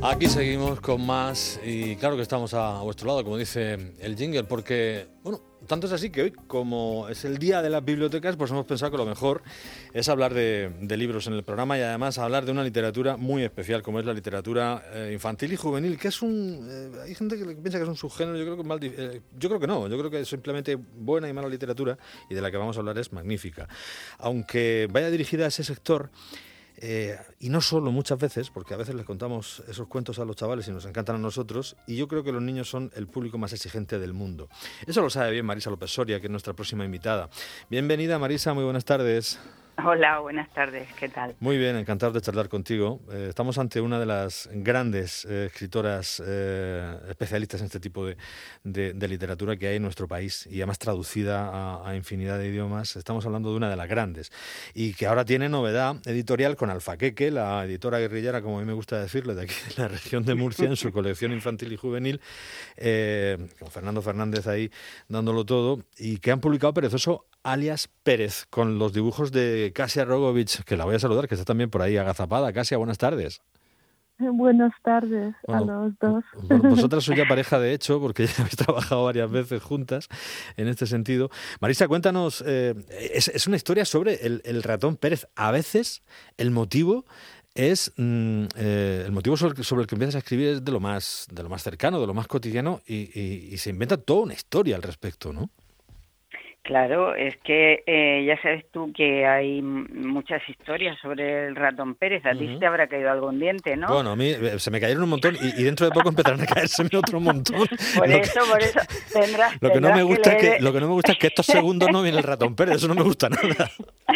Aquí seguimos con más y claro que estamos a vuestro lado, como dice el jingle, porque, bueno, tanto es así que hoy, como es el día de las bibliotecas, pues hemos pensado que lo mejor es hablar de libros en el programa y además hablar de una literatura muy especial, como es la literatura infantil y juvenil, que es hay gente que piensa que es un subgénero, yo creo que no, yo creo que es simplemente buena y mala literatura y de la que vamos a hablar es magnífica. Aunque vaya dirigida a ese sector, y no solo muchas veces, porque a veces les contamos esos cuentos a los chavales y nos encantan a nosotros, y yo creo que los niños son el público más exigente del mundo. Eso lo sabe bien Marisa López Soria, que es nuestra próxima invitada. Bienvenida Marisa, muy buenas tardes. Hola, buenas tardes, ¿qué tal? Muy bien, encantado de charlar contigo. Estamos ante una de las grandes escritoras especialistas en este tipo de literatura que hay en nuestro país y además traducida a infinidad de idiomas. Estamos hablando de una de las grandes y que ahora tiene novedad editorial con Alfaqueque, la editora guerrillera, como a mí me gusta decirle, de aquí de la región de Murcia, en su colección infantil y juvenil, con Fernando Fernández ahí dándolo todo, y que han publicado Perezoso alias Pérez, con los dibujos de Kasia Rogovich, que la voy a saludar, que está también por ahí agazapada. Kasia, buenas tardes. Buenas tardes a los dos. Vosotras sois ya pareja de hecho, porque ya habéis trabajado varias veces juntas en este sentido. Marisa, cuéntanos, es una historia sobre el ratón Pérez. A veces el motivo es el motivo sobre el que empiezas a escribir es de lo más cercano, de lo más cotidiano, y se inventa toda una historia al respecto, ¿no? Claro, es que ya sabes tú que hay muchas historias sobre el ratón Pérez. A ti te habrá caído algún diente, ¿no? Bueno, a mí se me cayeron un montón y dentro de poco empezarán a caérseme otro montón. Por eso tendrás lo que no me gusta que es que estos segundos no viene el ratón Pérez, eso no me gusta nada.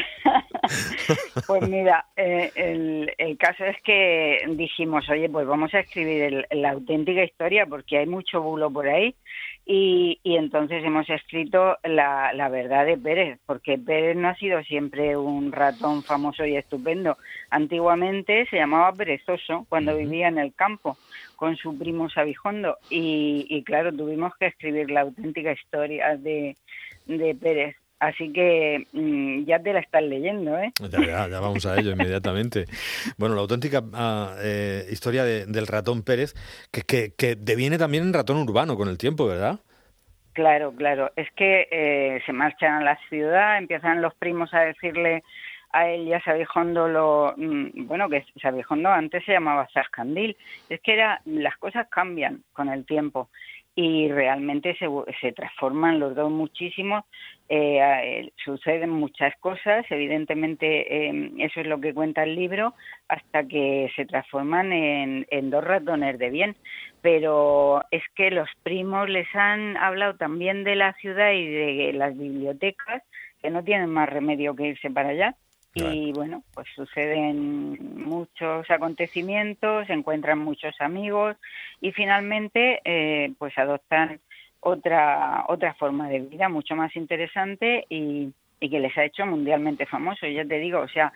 Pues mira, el caso es que dijimos, oye, pues vamos a escribir la auténtica historia porque hay mucho bulo por ahí. Y entonces hemos escrito la verdad de Pérez, porque Pérez no ha sido siempre un ratón famoso y estupendo. Antiguamente se llamaba Perezoso cuando vivía en el campo con su primo Sabijondo y claro, tuvimos que escribir la auténtica historia de Pérez. Así que ya te la estás leyendo, ¿eh? Ya vamos a ello inmediatamente. Bueno, la auténtica historia del ratón Pérez, que deviene también en ratón urbano con el tiempo, ¿verdad? Claro. Es que se marchan a la ciudad, empiezan los primos a decirle a él y a Sabijondo que Sabijondo antes se llamaba Zascandil. Es que las cosas cambian con el tiempo y realmente se transforman los dos muchísimo. Suceden muchas cosas, evidentemente eso es lo que cuenta el libro, hasta que se transforman en dos ratones de bien. Pero es que los primos les han hablado también de la ciudad y de las bibliotecas, que no tienen más remedio que irse para allá. Y bueno, pues suceden muchos acontecimientos, se encuentran muchos amigos y finalmente pues adoptan otra forma de vida mucho más interesante y que les ha hecho mundialmente famosos. Ya te digo, o sea,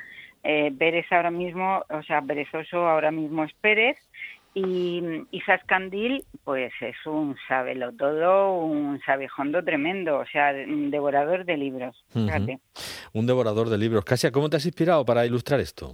Perezoso ahora mismo es Pérez y Zascandil pues es un sabelotodo, un sabijondo tremendo, o sea, un devorador de libros. Fíjate. Un devorador de libros. Kasia, ¿cómo te has inspirado para ilustrar esto?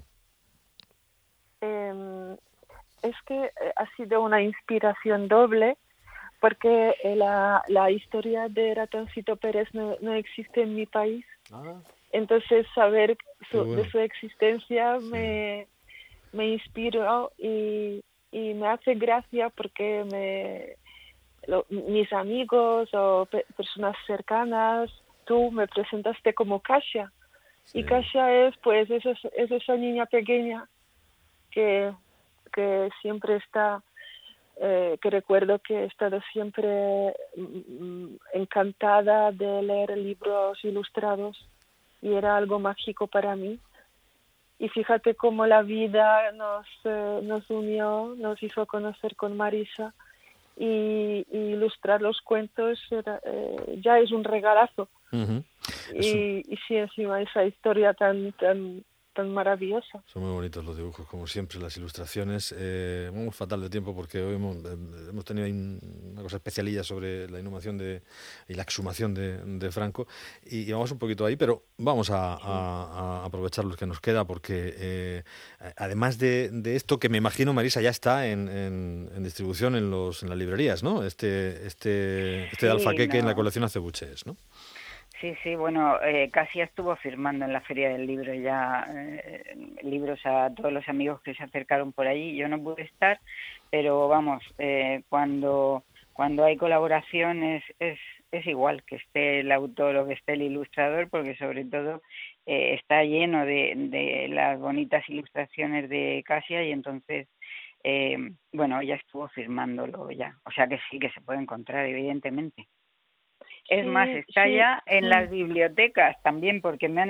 Es que ha sido una inspiración doble, porque la historia de Ratoncito Pérez no existe en mi país. Entonces saber de su existencia me inspiró y me hace gracia porque mis amigos o personas cercanas, tú me presentaste como Kasia. Sí. Y Kasia es esa niña pequeña que siempre está, que recuerdo que he estado siempre encantada de leer libros ilustrados y era algo mágico para mí. Y fíjate cómo la vida nos unió, nos hizo conocer con Marisa y ilustrar los cuentos ya es un regalazo. Y sí, encima esa historia tan tan maravillosa. Son muy bonitos los dibujos, como siempre, las ilustraciones. Vamos fatal de tiempo porque hoy hemos tenido ahí una cosa especialilla sobre la inhumación y la exhumación de Franco, y vamos un poquito ahí, pero vamos a aprovechar lo que nos queda, porque además de esto, que me imagino, Marisa, ya está en distribución en las librerías, ¿no? Este de Alfaqueque, en la colección Acebuches, ¿no? Sí, bueno, Casia estuvo firmando en la Feria del Libro ya libros a todos los amigos que se acercaron por allí. Yo no pude estar, pero vamos, cuando hay colaboración es igual que esté el autor o que esté el ilustrador, porque sobre todo está lleno de las bonitas ilustraciones de Casia, y entonces, bueno, ya estuvo firmándolo ya. O sea que sí, que se puede encontrar, evidentemente. Es más, está ya en las bibliotecas también, porque me han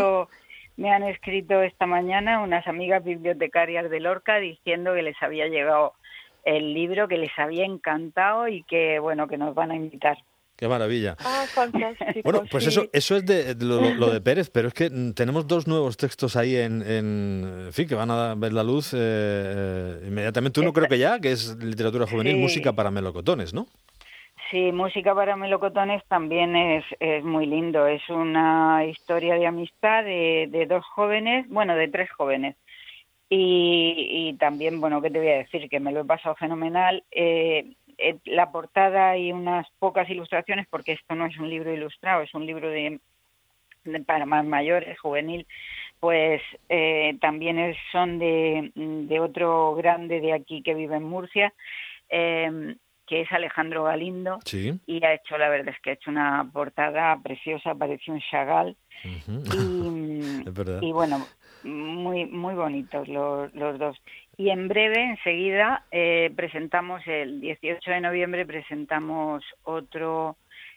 escrito esta mañana unas amigas bibliotecarias de Lorca diciendo que les había llegado el libro, que les había encantado y que, bueno, que nos van a invitar. ¡Qué maravilla! Fantástico. Bueno, pues sí. Eso es de lo de Pérez, pero es que tenemos 2 nuevos textos ahí en fin, que van a ver la luz inmediatamente. Uno creo que ya, que es literatura juvenil, música para melocotones, ¿no? Sí, música para melocotones también es muy lindo. Es una historia de amistad de 2 jóvenes, bueno, de 3 jóvenes. Y también, bueno, ¿qué te voy a decir? Que me lo he pasado fenomenal. La portada y unas pocas ilustraciones, porque esto no es un libro ilustrado, es un libro para más mayores, juvenil, pues también son de otro grande de aquí que vive en Murcia, que es Alejandro Galindo, sí. Y la verdad es que ha hecho una portada preciosa, parece un Chagall, Es verdad. Y bueno, muy muy bonitos los 2. Y en breve, enseguida, presentamos el 18 de noviembre, presentamos otro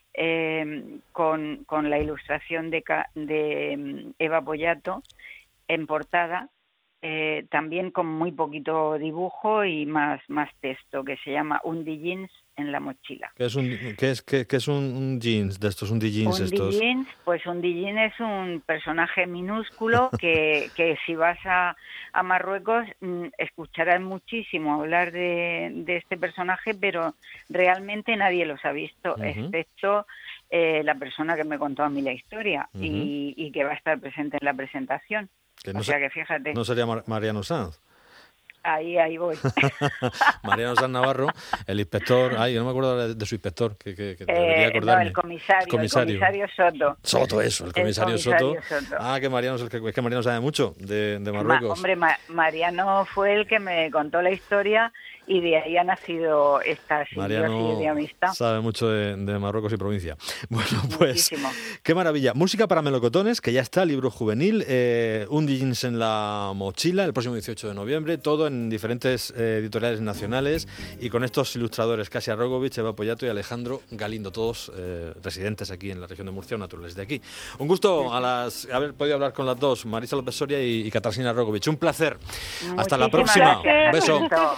con la ilustración de Eva Pollato en portada, también con muy poquito dibujo y más texto, que se llama Un Jeans en la mochila. ¿Qué es un jeans de estos? Un jeans estos. Pues un jean es un personaje minúsculo que si vas a Marruecos escucharás muchísimo hablar de este personaje, pero realmente nadie los ha visto, excepto la persona que me contó a mí la historia y que va a estar presente en la presentación. O sea que fíjate. ¿No sería Mariano Sanz? Ahí voy. Mariano Sanz Navarro, el inspector, yo no me acuerdo de su inspector, que debería acordarme. No, el comisario Soto. Soto, eso, el comisario Soto. Que Mariano es que Mariano sabe mucho de Marruecos. Mariano fue el que me contó la historia y de ahí ha nacido esta simbiosis de amistad. Sabe mucho de Marruecos y provincia. Bueno, pues, muchísimo. Qué maravilla. Música para melocotones, que ya está, libro juvenil, Un jeans en la mochila, el próximo 18 de noviembre, todo en diferentes editoriales nacionales, y con estos ilustradores, Kasia Rogovich, Eva Pollato y Alejandro Galindo, todos residentes aquí en la región de Murcia, naturales de aquí. Un gusto haber podido hablar con las dos, Marisa López Soria y Katarzyna Rogovich. Un placer. Hasta la próxima. Gracias. Beso.